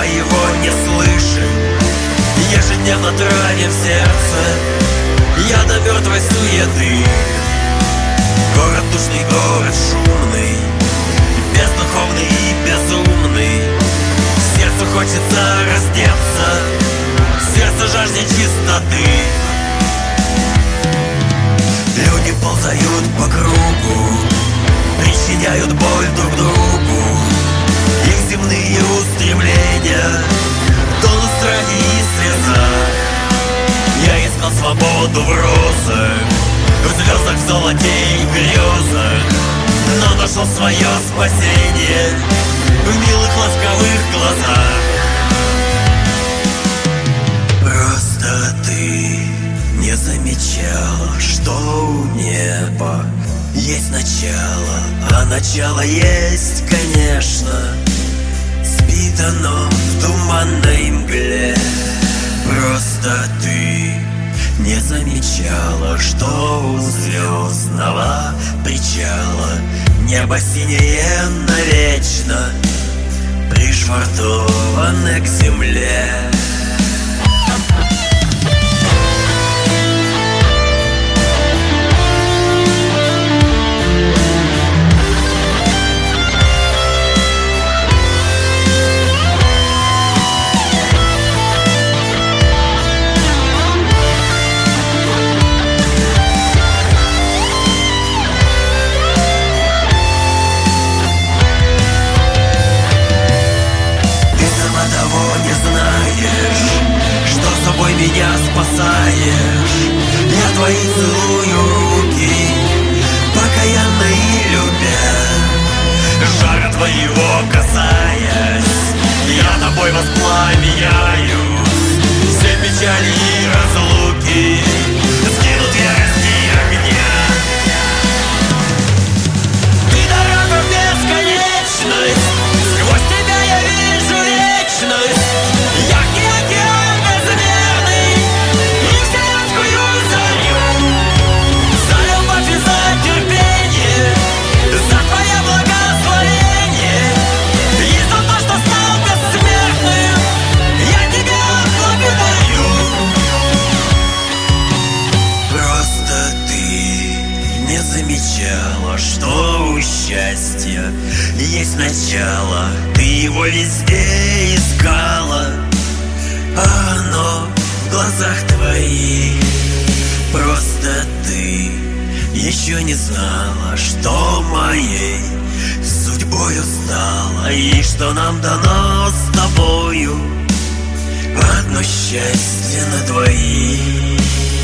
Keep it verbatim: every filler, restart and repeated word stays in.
моего не слышим. Ежедневно травим сердце я до мертвой суеты. Город душный, город шумный, бездуховный и безумный. Сердцу хочется раздеться, сердце жаждет чистоты. Люди ползают по кругу, причиняют боль друг другу. Их земные устремления тонут в страхе и слезах. Я искал свободу в розах, в звездах, в золоте и грезах, но нашел свое спасение в милых ласковых глазах. Просто ты не замечала, что у неба есть начало, а начало есть, конечно. Спит оно в туманной мгле. Просто ты не замечала, что у звездного причала небо синее навечно, пришвартовано к земле. Меня спасаешь, я твои целую руки, покаянно и любя. Жара твоего касаясь, я тобой воспламеняюсь. Все печали и разлуки скинут ярости огня. Ты дорога в бесконечность, сквозь тебя я вижу вечность. Яркий океан безмерный, и вселенскую зарю. За любовь и за терпение, за твое благословение и за то, что стал бессмертным, я тебя благодарю. Просто ты не замечала, что у счастья есть начало. Ты его везде искала, а оно в глазах твоих. Просто ты еще не знала, что моей судьбою стало, и что нам дано с тобою одно счастье на двоих.